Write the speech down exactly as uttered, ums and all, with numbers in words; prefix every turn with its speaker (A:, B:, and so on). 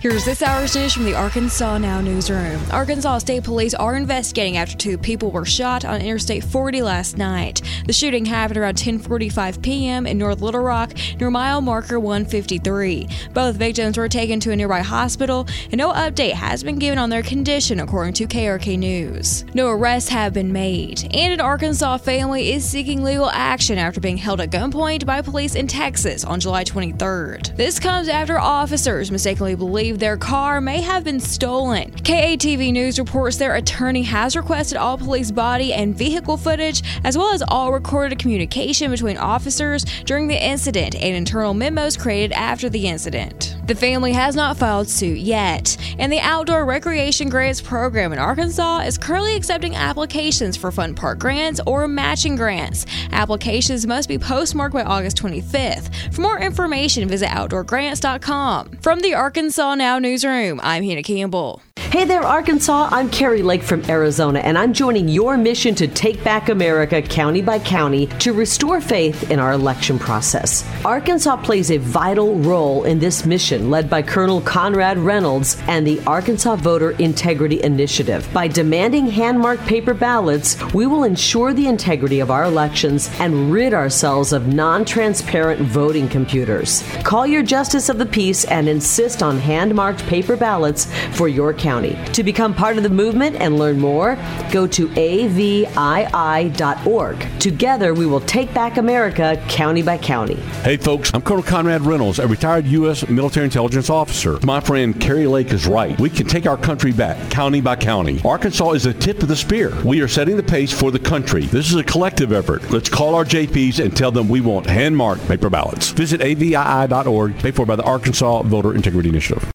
A: Here's this hour's news from the Arkansas Now newsroom. Arkansas State Police are investigating after two people were shot on Interstate forty last night. The shooting happened around ten forty-five p.m. in North Little Rock near mile marker one fifty-three. Both victims were taken to a nearby hospital, and no update has been given on their condition, according to K R K News. No arrests have been made, and an Arkansas family is seeking legal action after being held at gunpoint by police in Texas on July twenty-third. This comes after officers mistakenly believe their car may have been stolen. K A T V News reports their attorney has requested all police body and vehicle footage, as well as all recorded communication between officers during the incident and internal memos created after the incident. The family has not filed suit yet, and the Outdoor Recreation Grants Program in Arkansas is currently accepting applications for Fun Park grants or matching grants. Applications must be postmarked by August twenty-fifth. For more information, visit outdoor grants dot com. From the Arkansas Now newsroom, I'm Hannah Campbell.
B: Hey there, Arkansas. I'm Carrie Lake from Arizona, and I'm joining your mission to take back America county by county to restore faith in our election process. Arkansas plays a vital role in this mission, led by Colonel Conrad Reynolds and the Arkansas Voter Integrity Initiative. By demanding hand-marked paper ballots, we will ensure the integrity of our elections and rid ourselves of non-transparent voting computers. Call your Justice of the Peace and insist on hand-marked paper ballots for your county. To become part of the movement and learn more, go to A V I I dot org. Together, we will take back America county by county.
C: Hey folks, I'm Colonel Conrad Reynolds, a retired U S military intelligence officer. My friend Carrie Lake is right. We can take our country back county by county. Arkansas is the tip of the spear. We are setting the pace for the country. This is a collective effort. Let's call our J Ps and tell them we want hand-marked paper ballots. Visit A V I I dot org, paid for by the Arkansas Voter Integrity Initiative.